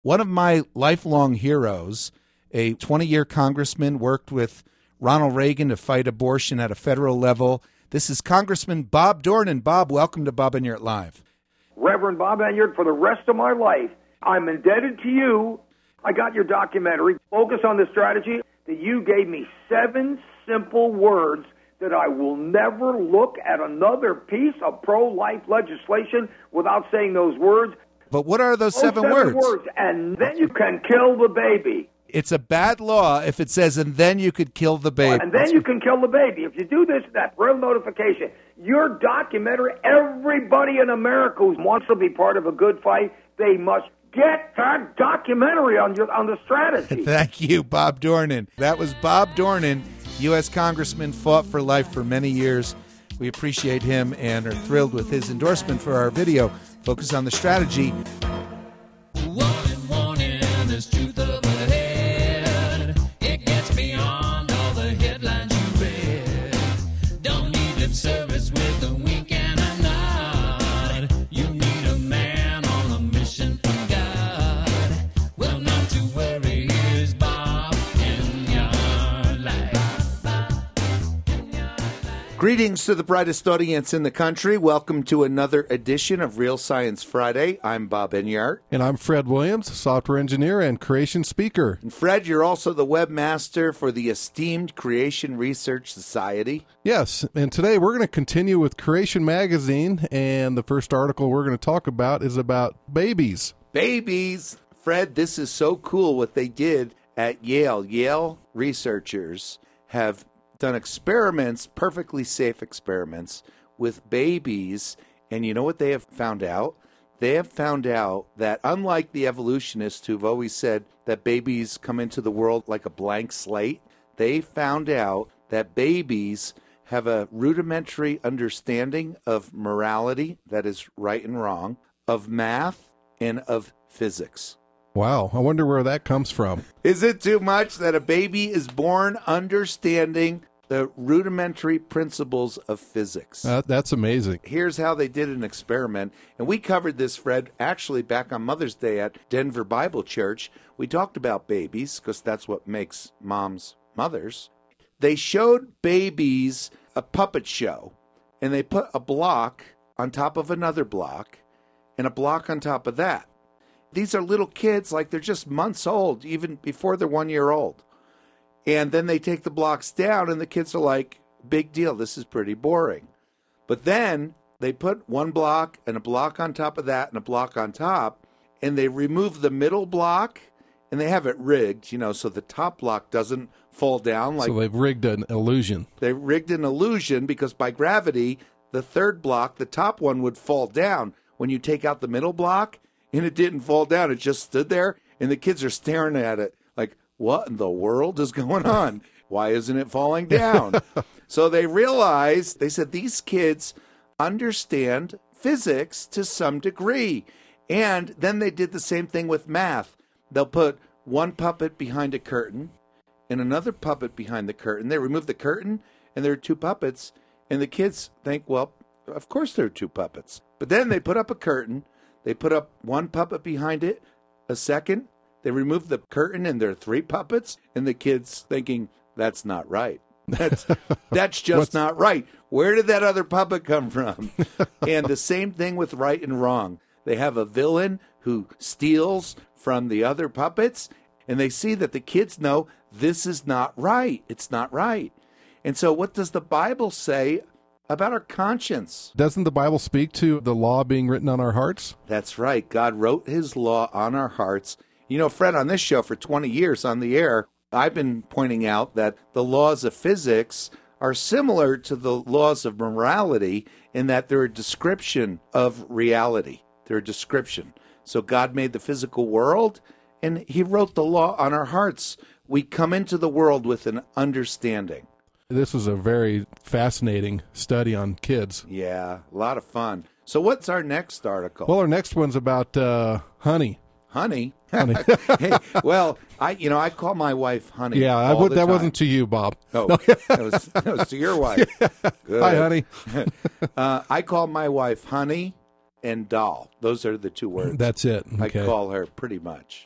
One of my lifelong heroes, a 20-year congressman, worked with Ronald Reagan to fight abortion at a federal level. This is Congressman Bob Dornan. Bob, welcome to Bob Enyart Live. Reverend Bob Enyart, for the rest of my life, I'm indebted to you. I got your documentary, Focus on the Strategy, that you gave me 7 simple words that I will never look at another piece of pro-life legislation without saying those words. But what are those 7 words? And then you can kill the baby. It's a bad law if it says, and then you could kill the baby. And then you can kill the baby. If you do this, that real notification, your documentary, everybody in America who wants to be part of a good fight, they must get that documentary on the strategy. Thank you, Bob Dornan. That was Bob Dornan, U.S. Congressman, fought for life for many years. We appreciate him and are thrilled with his endorsement for our video, Focus on the Strategy. Greetings to the brightest audience in the country. Welcome to another edition of Real Science Friday. I'm Bob Enyart. And I'm Fred Williams, software engineer and creation speaker. And Fred, you're also the webmaster for the esteemed Creation Research Society. Yes, and today we're going to continue with Creation Magazine, and the first article we're going to talk about is about babies. Babies! Fred, this is so cool what they did at Yale. Yale researchers have done experiments, perfectly safe experiments, with babies, and you know what they have found out? They have found out that unlike the evolutionists who've always said that babies come into the world like a blank slate, they found out that babies have a rudimentary understanding of morality, that is right and wrong, of math, and of physics. Wow, I wonder where that comes from. Is it too much that a baby is born understanding the rudimentary principles of physics? That's amazing. Here's how they did an experiment. And we covered this, Fred, actually back on Mother's Day at Denver Bible Church. We talked about babies because that's what makes moms mothers. They showed babies a puppet show, and they put a block on top of another block and a block on top of that. These are little kids, like they're just months old, even before they're 1 year old. And then they take the blocks down, and the kids are like, big deal, this is pretty boring. But then they put one block and a block on top of that and a block on top, and they remove the middle block, and they have it rigged, so the top block doesn't fall down. So they've rigged an illusion. They rigged an illusion because by gravity, the third block, the top one, would fall down when you take out the middle block, and it didn't fall down. It just stood there, and the kids are staring at it like, what in the world is going on? Why isn't it falling down? So they realized, they said, these kids understand physics to some degree. And then they did the same thing with math. They'll put one puppet behind a curtain and another puppet behind the curtain. They remove the curtain, and there are 2 puppets. And the kids think, well, of course there are 2 puppets. But then they put up a curtain. They put up one puppet behind it, a second. They remove the curtain, and there are 3 puppets, and the kid's thinking, that's not right. That's just not right. Where did that other puppet come from? And the same thing with right and wrong. They have a villain who steals from the other puppets, and they see that the kids know this is not right. It's not right. And so what does the Bible say about our conscience? Doesn't the Bible speak to the law being written on our hearts? That's right. God wrote his law on our hearts. Fred, on this show for 20 years on the air, I've been pointing out that the laws of physics are similar to the laws of morality in that they're a description of reality. They're a description. So God made the physical world, and he wrote the law on our hearts. We come into the world with an understanding. This is a very fascinating study on kids. Yeah, a lot of fun. So what's our next article? Well, our next one's about honey. Honey? Hey, well, I call my wife honey. Yeah, that wasn't to you, Bob. Oh, that was to your wife. Good. Hi, honey. I call my wife honey, and doll. Those are the two words. That's it. Okay. I call her pretty much.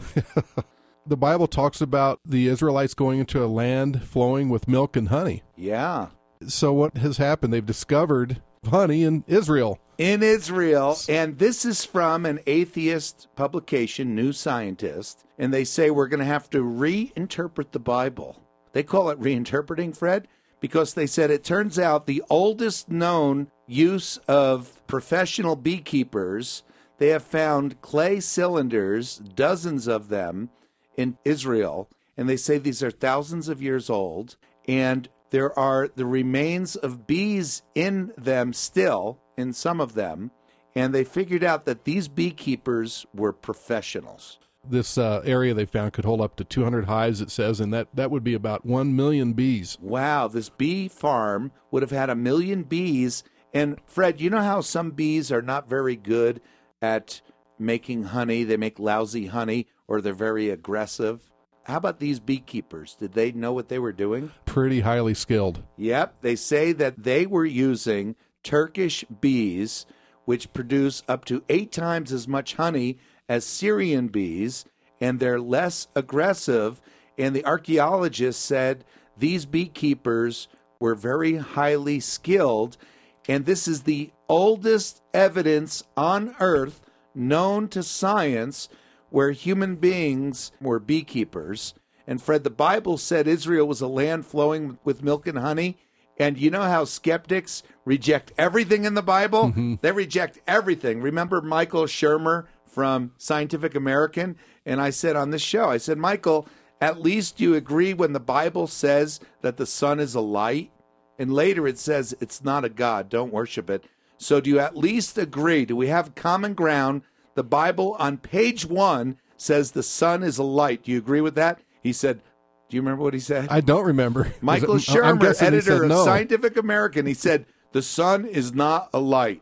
The Bible talks about the Israelites going into a land flowing with milk and honey. Yeah. So what has happened? They've discovered honey in Israel. In Israel, and this is from an atheist publication, New Scientist, and they say we're going to have to reinterpret the Bible. They call it reinterpreting, Fred, because they said it turns out the oldest known use of professional beekeepers, they have found clay cylinders, dozens of them, in Israel, and they say these are thousands of years old, and there are the remains of bees in them still, in some of them, and they figured out that these beekeepers were professionals. This area they found could hold up to 200 hives, it says, and that would be about 1 million bees. Wow, this bee farm would have had 1 million bees. And Fred, you know how some bees are not very good at making honey? They make lousy honey, or they're very aggressive. How about these beekeepers? Did they know what they were doing? Pretty highly skilled. Yep, they say that they were using Turkish bees, which produce up to 8 times as much honey as Syrian bees, and they're less aggressive. And the archaeologists said these beekeepers were very highly skilled, and this is the oldest evidence on Earth known to science where human beings were beekeepers. And Fred, the Bible said Israel was a land flowing with milk and honey. And you know how skeptics reject everything in the Bible? Mm-hmm. They reject everything. Remember Michael Shermer from Scientific American? And I said on this show, I said, Michael, at least you agree when the Bible says that the sun is a light, and later it says it's not a god, don't worship it. So do you at least agree? Do we have common ground? The Bible on page 1 says the sun is a light. Do you agree with that? He said, do you remember what he said? I don't remember. Michael Shermer, editor of Scientific American, he said, the sun is not a light.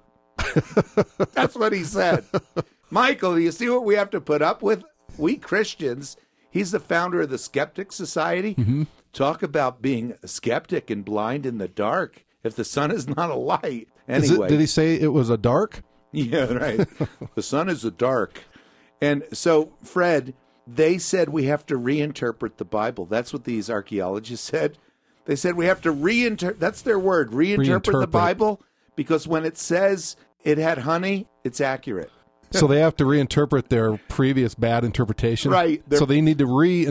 That's what he said. Michael, do you see what we have to put up with? We Christians, he's the founder of the Skeptic Society. Mm-hmm. Talk about being a skeptic and blind in the dark if the sun is not a light. Anyway. Did he say it was a dark? Yeah, right. The sun is a dark. And so, Fred, they said we have to reinterpret the Bible. That's what these archaeologists said. They said we have to reinterpret, that's their word, reinterpret the Bible, because when it says it had honey, it's accurate. So they have to reinterpret their previous bad interpretation? Right. So they need to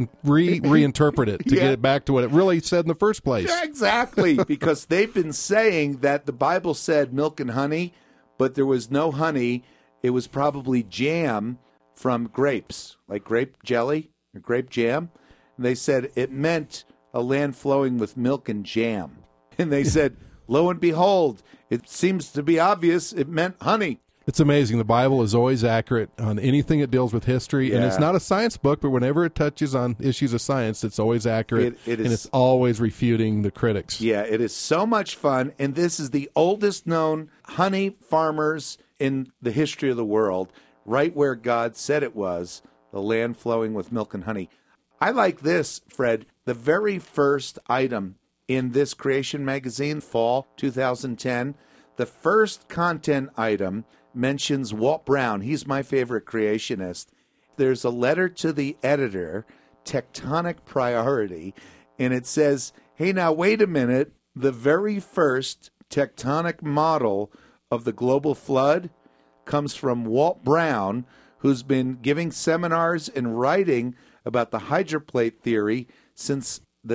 reinterpret it to get it back to what it really said in the first place. Yeah, exactly, because they've been saying that the Bible said milk and honey, but there was no honey. It was probably jam from grapes, like grape jelly or grape jam. And they said it meant a land flowing with milk and jam. And they said, lo and behold, it seems to be obvious it meant honey. It's amazing. The Bible is always accurate on anything it deals with history. Yeah. And it's not a science book, but whenever it touches on issues of science, it's always accurate. It is, and it's always refuting the critics. Yeah, it is so much fun. And this is the oldest known honey farmers in the history of the world, right where God said it was, the land flowing with milk and honey. I like this, Fred. The very first item in this Creation Magazine, fall 2010, the first content item mentions Walt Brown. He's my favorite creationist. There's a letter to the editor, Tectonic Priority, and it says, hey, now wait a minute. The very first tectonic model of the global flood comes from Walt Brown, who's been giving seminars and writing about the hydroplate theory since the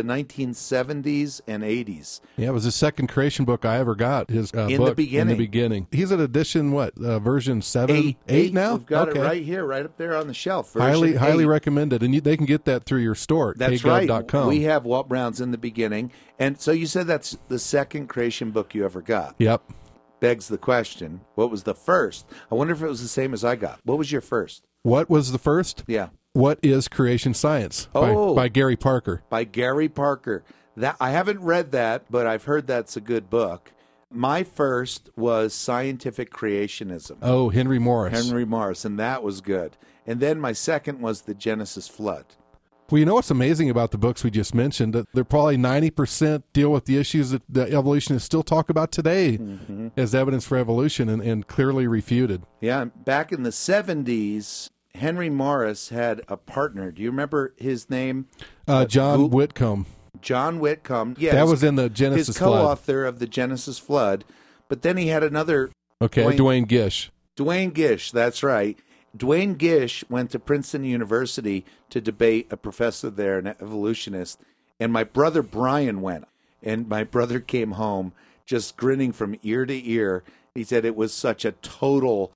1970s and 80s. Yeah, it was the second creation book I ever got. His book, In the Beginning. He's at edition, version 7? 8 now? We've got it right here, right up there on the shelf. Highly recommended. And they can get that through your store at That's kgov.com. Right. We have Walt Brown's In the Beginning. And so you said that's the second creation book you ever got. Yep. Begs the question, what was the first? I wonder if it was the same as I got. What was your first? What was the first? Yeah. What is Creation Science? By Gary Parker. By Gary Parker. That I haven't read that, but I've heard that's a good book. My first was Scientific Creationism. Oh, Henry Morris. And that was good. And then my second was The Genesis Flood. Well, you know what's amazing about the books we just mentioned? That they're probably 90% deal with the issues that the evolutionists still talk about today as evidence for evolution and clearly refuted. Yeah, back in the 70s, Henry Morris had a partner. Do you remember his name? John Whitcomb. John Whitcomb. Yeah, that was in the Genesis his Flood. Co-author of the Genesis Flood. But then he had another. Duane Gish. Duane Gish, that's right. Duane Gish went to Princeton University to debate a professor there, an evolutionist, and my brother Brian went. And my brother came home just grinning from ear to ear. He said it was such a total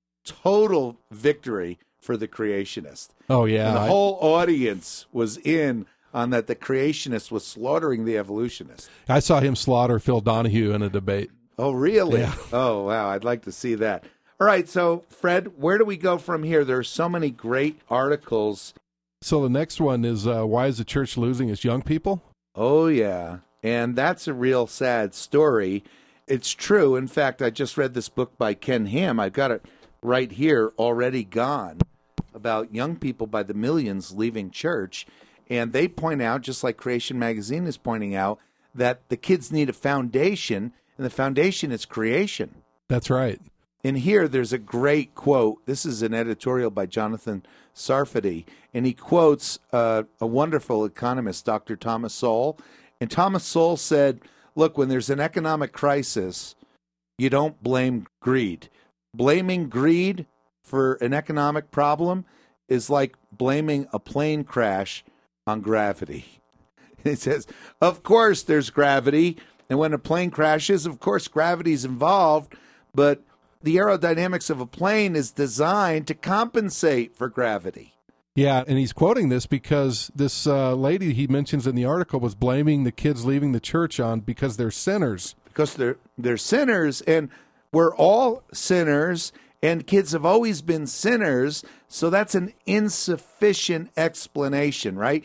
victory for the creationist. Oh, yeah. And the whole audience was in on that the creationist was slaughtering the evolutionist. I saw him slaughter Phil Donahue in a debate. Oh, really? Yeah. Oh, wow. I'd like to see that. All right, so, Fred, where do we go from here? There are so many great articles. So the next one is, why is the church losing its young people? Oh, yeah. And that's a real sad story. It's true. In fact, I just read this book by Ken Ham. I've got it right here, Already Gone, about young people by the millions leaving church. And they point out, just like Creation Magazine is pointing out, that the kids need a foundation, and the foundation is creation. That's right. And here there's a great quote. This is an editorial by Jonathan Sarfati, and he quotes a wonderful economist, Dr. Thomas Sowell. And Thomas Sowell said, look, when there's an economic crisis, you don't blame greed. Blaming greed for an economic problem is like blaming a plane crash on gravity. It says, of course there's gravity, and when a plane crashes, of course gravity's involved, but the aerodynamics of a plane is designed to compensate for gravity. Yeah, and he's quoting this because this lady he mentions in the article was blaming the kids leaving the church on because they're sinners. Because they're sinners, and we're all sinners, and kids have always been sinners, so that's an insufficient explanation, right?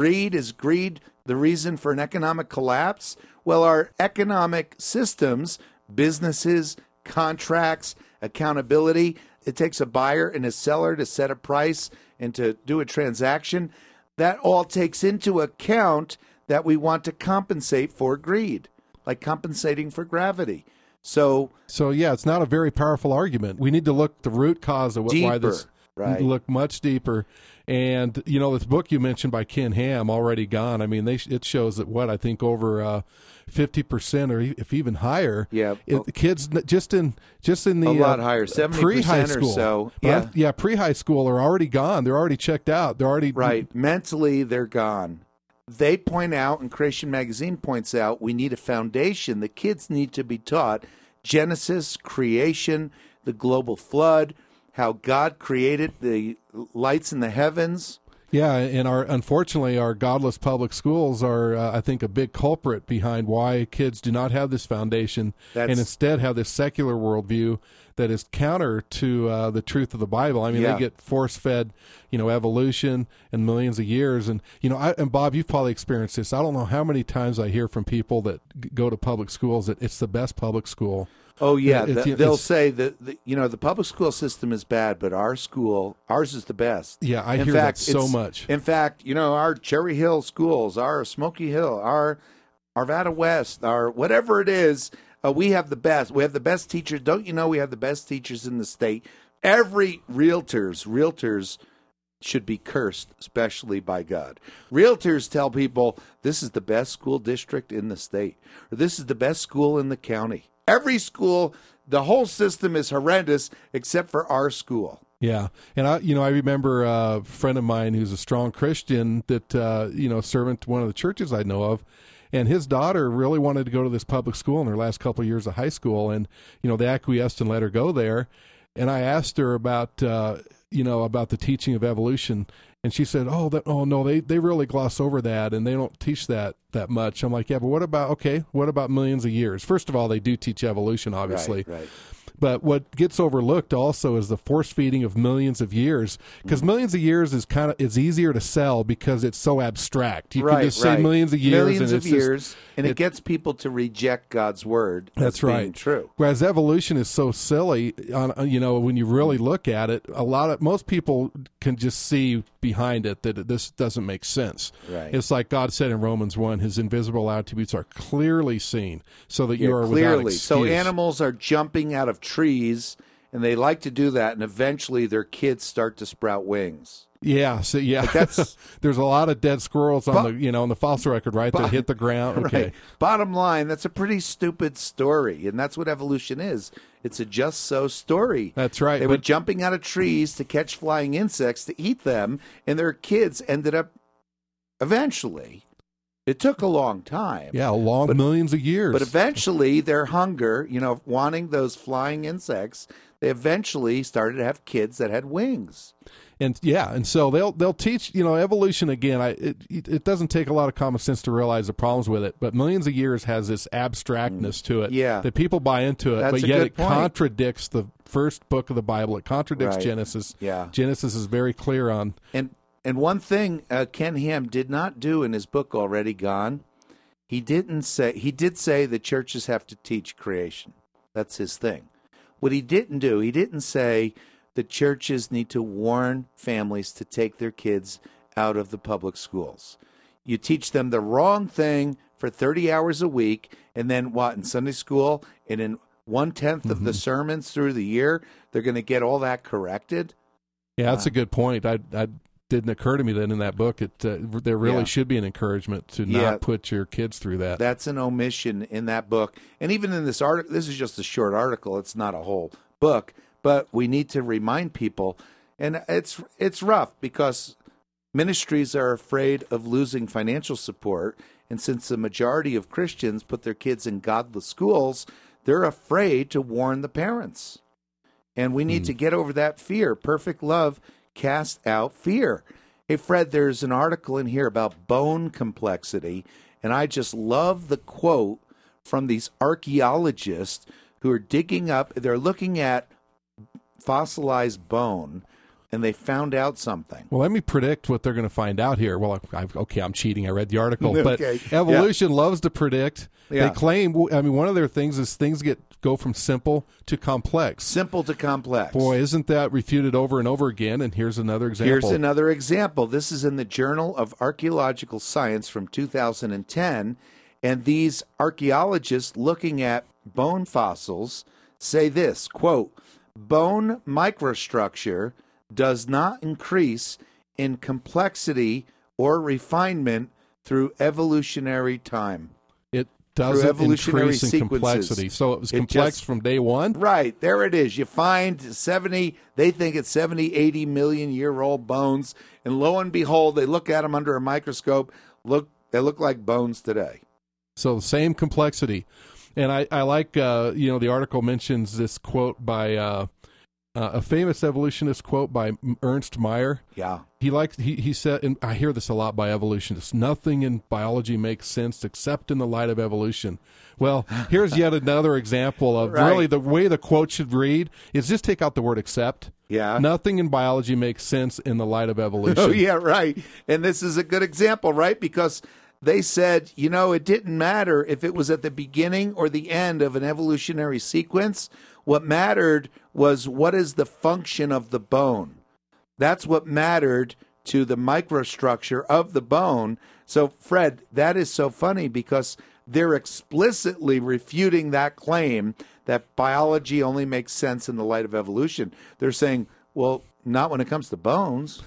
Is greed the reason for an economic collapse? Well, our economic systems, businesses, contracts, accountability, it takes a buyer and a seller to set a price and to do a transaction. That all takes into account that we want to compensate for greed, like compensating for gravity. So yeah, it's not a very powerful argument. We need to look at the root cause of why this. Right. Look much deeper. And, you know, this book you mentioned by Ken Ham, Already Gone, I mean, it shows that, I think over 50% or if even higher, kids just in the a lot higher, 70% pre-high school, or so. Yeah, pre-high school are already gone. They're already checked out. They're already... Right. Mentally, they're gone. They point out, and Creation Magazine points out, we need a foundation. The kids need to be taught Genesis, creation, the global flood, how God created the lights in the heavens. Yeah, and unfortunately, our godless public schools are, I think, a big culprit behind why kids do not have this foundation and instead have this secular worldview that is counter to the truth of the Bible. I mean, they get force-fed, evolution and millions of years. And, and Bob, you've probably experienced this. I don't know how many times I hear from people that go to public schools that it's the best public school. Oh, yeah. They'll say that, the public school system is bad, but ours is the best. Yeah, I hear that so much. In fact, our Cherry Hill schools, our Smoky Hill, our Arvada West, our whatever it is, we have the best. We have the best teachers. Don't you know we have the best teachers in the state? Every realtors should be cursed, especially by God. Realtors tell people this is the best school district in the state, or this is the best school in the county. Every school, the whole system is horrendous except for our school. Yeah. And I remember a friend of mine who's a strong Christian that, servant to one of the churches I know of. And his daughter really wanted to go to this public school in her last couple of years of high school. And, they acquiesced and let her go there. And I asked her about the teaching of evolution. And she said, they really gloss over that and they don't teach that much. I'm like, yeah, but what about millions of years? First of all, they do teach evolution, obviously. Right. But what gets overlooked also is the force feeding of millions of years, because millions of years is easier to sell because it's so abstract. You can just say millions of years, and it gets people to reject God's word. That's right. Being true. Whereas evolution is so silly, when you really look at it, most people can just see behind it that this doesn't make sense. Right. It's like God said in Romans 1, his invisible attributes are clearly seen so that you are without clearly. excuse. So animals are jumping out of trees, and they like to do that, and eventually their kids start to sprout wings. Yeah, so that's there's a lot of dead squirrels on on the fossil record, right? That hit the ground. Okay. Right. Bottom line, that's a pretty stupid story, and that's what evolution is. It's a just so story. That's right. They were jumping out of trees to catch flying insects to eat them, and their kids ended up eventually. It took a long time. Yeah, millions of years. But eventually, their hunger, wanting those flying insects, they eventually started to have kids that had wings. And so they'll teach, evolution again. It doesn't take a lot of common sense to realize the problems with it, but millions of years has this abstractness to it. Yeah. That people buy into it, That's but a yet good it point. contradicts the first book of the Bible. It contradicts Right. Genesis. Yeah. Genesis is very clear on. And one thing Ken Ham did not do in his book Already Gone, he did say the churches have to teach creation. That's his thing. What he didn't do, he didn't say the churches need to warn families to take their kids out of the public schools. You teach them the wrong thing for 30 hours a week, and then in Sunday school, and in 1/10 of the sermons through the year, they're going to get all that corrected? Yeah, that's a good point. I didn't occur to me that in that book, there really should be an encouragement to not put your kids through that. That's an omission in that book. And even in this article, this is just a short article. It's not a whole book. But we need to remind people, and it's rough because ministries are afraid of losing financial support. And since the majority of Christians put their kids in godless schools, they're afraid to warn the parents. And we need to get over that fear. Perfect love casts out fear. Hey, Fred, there's an article in here about bone complexity, and I just love the quote from these archaeologists who are digging up, they're looking at fossilized bone, and they found out something. Well, let me predict what they're going to find out here. Well, I'm cheating. I read the article, but Okay. evolution loves to predict. Yeah. They claim, one of their things is things go from simple to complex. Simple to complex. Boy, isn't that refuted over and over again? And here's another example. Here's another example. This is in the Journal of Archaeological Science from 2010, and these archaeologists looking at bone fossils say this, quote, "Bone microstructure does not increase in complexity or refinement through evolutionary time." It doesn't evolutionary increase in sequences. complexity. So it was complex from day one? Right, there it is. You find 70, they think it's 70, 80 million year old bones, and lo and behold, they look at them under a microscope, they look like bones today. So the same complexity. And I like, the article mentions this quote by a famous evolutionist quote by Ernst Mayr. Yeah. He said, and I hear this a lot by evolutionists, nothing in biology makes sense except in the light of evolution. Well, here's yet another example of Right. really the way the quote should read is just take out the word except. Yeah. Nothing in biology makes sense in the light of evolution. Oh, yeah, right. And this is a good example, right? Because they said, it didn't matter if it was at the beginning or the end of an evolutionary sequence. What mattered was what is the function of the bone. That's what mattered to the microstructure of the bone. So, Fred, that is so funny because they're explicitly refuting that claim that biology only makes sense in the light of evolution. They're saying, well, not when it comes to bones.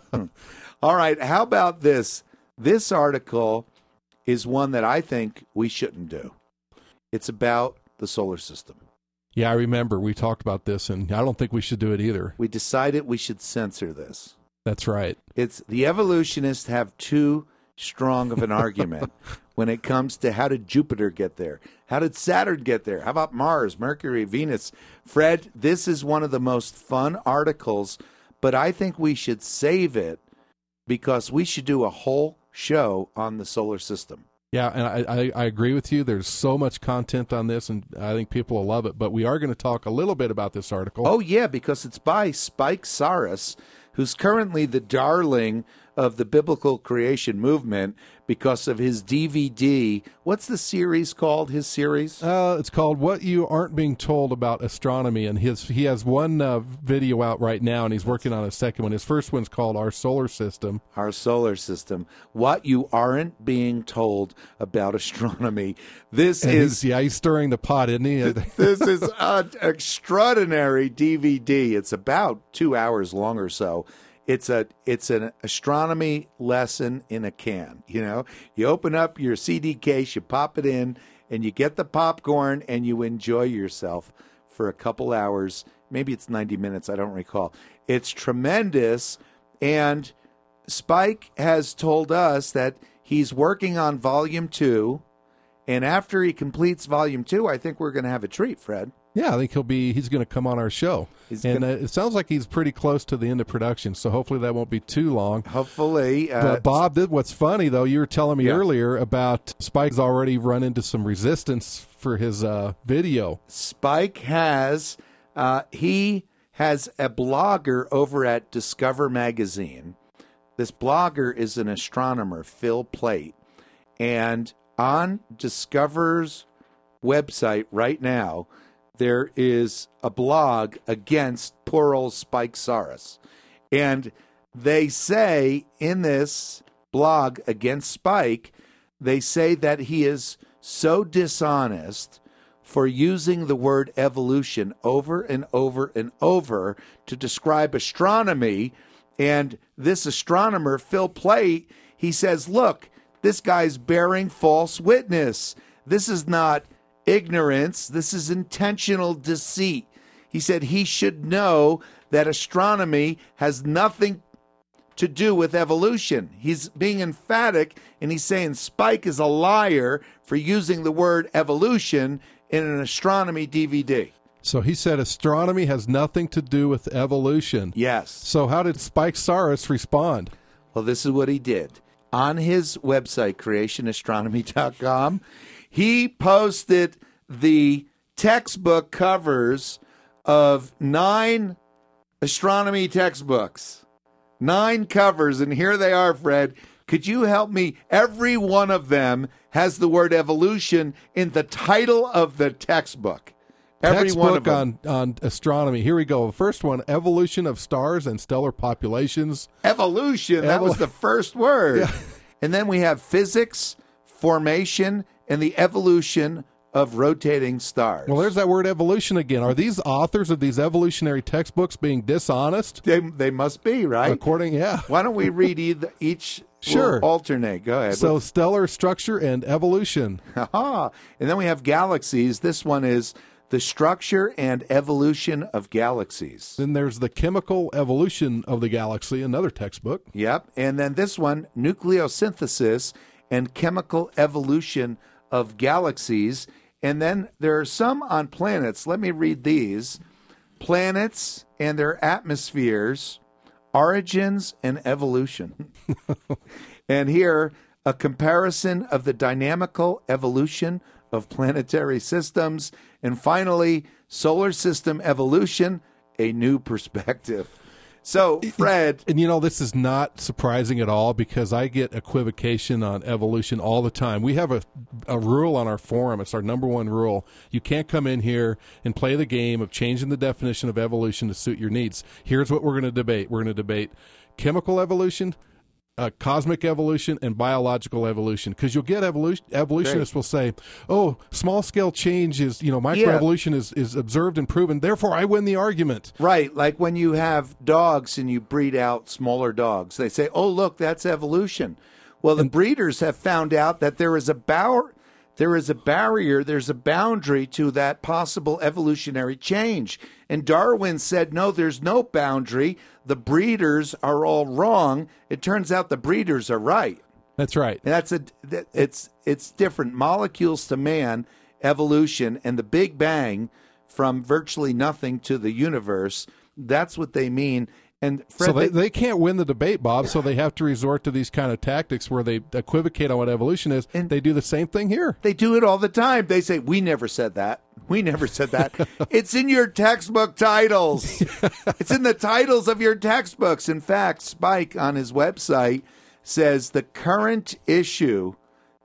All right, how about this? This article is one that I think we shouldn't do. It's about the solar system. Yeah, I remember we talked about this, and I don't think we should do it either. We decided we should censor this. That's right. It's the evolutionists have too strong of an argument when it comes to how did Jupiter get there? How did Saturn get there? How about Mars, Mercury, Venus? Fred, this is one of the most fun articles, but I think we should save it because we should do a whole show on the solar system. Yeah, and I agree with you. There's so much content on this, and I think people will love it. But we are going to talk a little bit about this article. Oh, yeah, because it's by Spike Saris, who's currently the darling of the biblical creation movement because of his DVD. What's the series called, his series? It's called What You Aren't Being Told About Astronomy, and he has one video out right now, and he's working on a second one. His first one's called Our Solar System. Our Solar System. What You Aren't Being Told About Astronomy. He's stirring the pot, isn't he? This is an extraordinary DVD. It's about 2 hours long or so. It's an astronomy lesson in a can. You know, you open up your CD case, you pop it in, and you get the popcorn, and you enjoy yourself for a couple hours. Maybe it's 90 minutes. I don't recall. It's tremendous. And Spike has told us that he's working on Volume 2. And after he completes Volume 2, I think we're going to have a treat, Fred. Yeah, I think he's going to come on our show. It sounds like he's pretty close to the end of production, so hopefully that won't be too long. Hopefully. But Bob, what's funny, though, you were telling me earlier about Spike's already run into some resistance for his video. Spike has a blogger over at Discover Magazine. This blogger is an astronomer, Phil Plait. And on Discover's website right now, there is a blog against poor old Spike Saris. And they say in this blog against Spike, they say that he is so dishonest for using the word evolution over and over and over to describe astronomy. And this astronomer, Phil Plait, he says, look, this guy's bearing false witness. This is not ignorance. This is intentional deceit. He said he should know that astronomy has nothing to do with evolution. He's being emphatic, and he's saying Spike is a liar for using the word evolution in an astronomy DVD. So he said astronomy has nothing to do with evolution. Yes. So how did Spike Saris respond? Well, this is what he did. On his website, creationastronomy.com, he posted the textbook covers of 9 astronomy textbooks. 9 covers, and here they are, Fred. Could you help me? Every one of them has the word evolution in the title of the textbook. Every one of them. on astronomy. Here we go. The first one, Evolution of Stars and Stellar Populations. Evolution, that was the first word. Yeah. And then we have physics, formation, and the evolution of rotating stars. Well, there's that word evolution again. Are these authors of these evolutionary textbooks being dishonest? They must be, right? Yeah. Why don't we read each? Sure. We'll alternate. Go ahead. So stellar structure and evolution. Aha. And then we have galaxies. This one is the structure and evolution of galaxies. Then there's the chemical evolution of the galaxy, another textbook. Yep. And then this one, nucleosynthesis and chemical evolution of galaxies. And then there are some on planets. Let me read these. Planets and their atmospheres, origins and evolution. And here, a comparison of the dynamical evolution of planetary systems. And finally, solar system evolution, a new perspective. So, Fred. And you know, this is not surprising at all because I get equivocation on evolution all the time. We have a rule on our forum. It's our number one rule. You can't come in here and play the game of changing the definition of evolution to suit your needs. Here's what we're going to debate. We're going to debate chemical evolution, cosmic evolution, and biological evolution. Because you'll get evolutionists will say, oh, small-scale change is, microevolution is observed and proven, therefore I win the argument. Right, like when you have dogs and you breed out smaller dogs. They say, oh, look, that's evolution. Well, the breeders have found out that there is a barrier, there's a boundary to that possible evolutionary change. And Darwin said, no, there's no boundary. The breeders are all wrong. It turns out the breeders are right. That's right. And it's different. Molecules to man, evolution, and the Big Bang from virtually nothing to the universe. That's what they mean. And Fred, so they can't win the debate, Bob, so they have to resort to these kind of tactics where they equivocate on what evolution is. And they do the same thing here. They do it all the time. They say, we never said that. We never said that. It's in your textbook titles. It's in the titles of your textbooks. In fact, Spike on his website says the current issue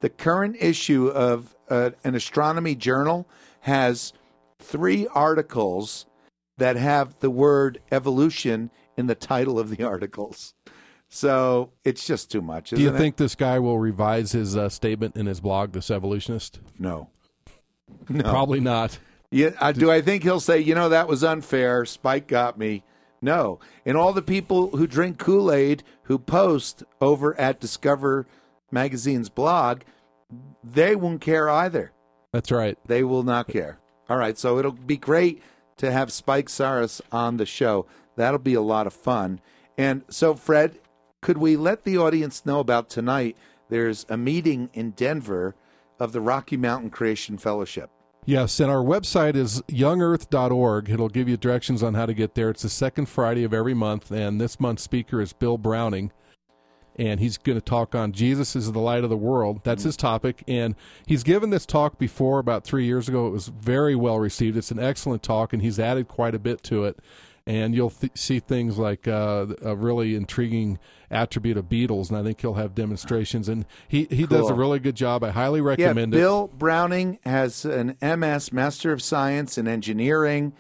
of an astronomy journal has 3 articles that have the word evolution in the title of the articles. So it's just too much, isn't it? Do you think this guy will revise his statement in his blog, This Evolutionist? No. Probably not. Yeah, do I think he'll say, that was unfair, Spike got me? No. And all the people who drink Kool-Aid, who post over at Discover Magazine's blog, they won't care either. That's right. They will not care. All right, so it'll be great to have Spike Saras on the show. That'll be a lot of fun. And so, Fred, could we let the audience know about tonight? There's a meeting in Denver of the Rocky Mountain Creation Fellowship. Yes, and our website is youngearth.org. It'll give you directions on how to get there. It's the second Friday of every month, and this month's speaker is Bill Browning, and he's going to talk on Jesus is the light of the world. That's his topic, and he's given this talk before about 3 years ago. It was very well received. It's an excellent talk, and he's added quite a bit to it. And you'll see things like a really intriguing attribute of beetles, and I think he'll have demonstrations. And he Cool. does a really good job. I highly recommend it. Bill Browning has an MS, Master of Science in Engineering.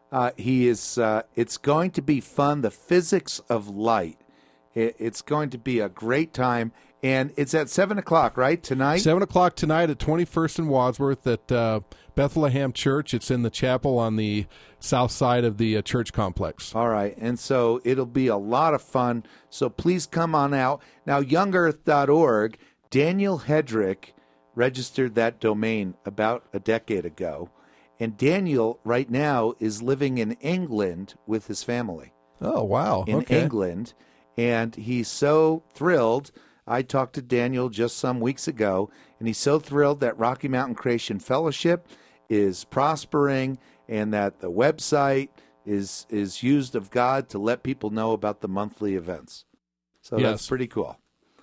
It's going to be fun, the physics of light. It's going to be a great time. And it's at 7 o'clock, right, tonight? 7 o'clock tonight at 21st and Wadsworth at Bethlehem Church. It's in the chapel on the south side of the church complex. All right, and so it'll be a lot of fun. So please come on out. Now, youngearth.org, Daniel Hedrick registered that domain about a decade ago. And Daniel, right now, is living in England with his family. Oh, wow. In Okay. England. And he's so thrilled. I talked to Daniel just some weeks ago, and he's so thrilled that Rocky Mountain Creation Fellowship is prospering and that the website is used of God to let people know about the monthly events. So that's pretty cool.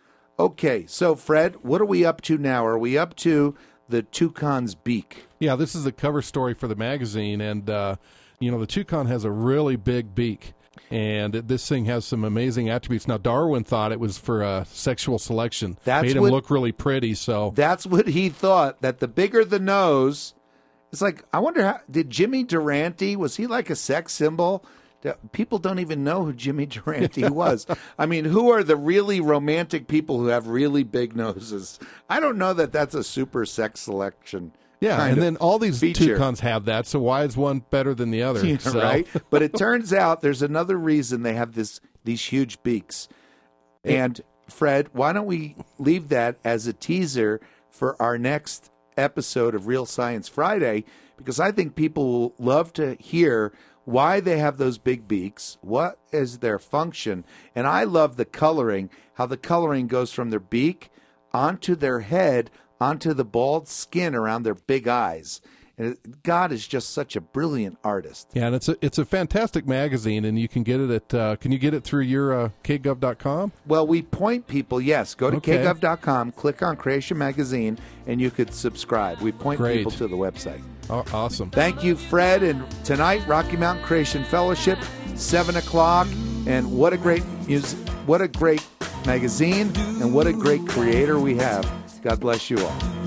Okay, so Fred, what are we up to now? Are we up to the toucan's beak? Yeah, this is the cover story for the magazine, and, the toucan has a really big beak. And this thing has some amazing attributes. Now, Darwin thought it was for sexual selection. Made him look really pretty. So that's what he thought, that the bigger the nose, it's like, I wonder, did Jimmy Durante, was he like a sex symbol? People don't even know who Jimmy Durante was. I mean, who are the really romantic people who have really big noses? I don't know that that's a super sex selection. Yeah, and then all these feature. toucans have that, so why is one better than the other? Yeah, So- right? But it turns out there's another reason they have these huge beaks. And, Fred, why don't we leave that as a teaser for our next episode of Real Science Friday? Because I think people will love to hear why they have those big beaks, what is their function. And I love the coloring, how the coloring goes from their beak onto their head, onto the bald skin around their big eyes. And God is just such a brilliant artist. Yeah, and it's a fantastic magazine, and you can get it at, can you get it through your kgov.com? Well, we point people, yes, go to Okay. kgov.com, click on Creation Magazine, and you could subscribe. We point Great. people to the website. Oh, awesome. Thank you, Fred. And tonight, Rocky Mountain Creation Fellowship, 7 o'clock. And what a great what a great magazine, and what a great creator we have. God bless you all.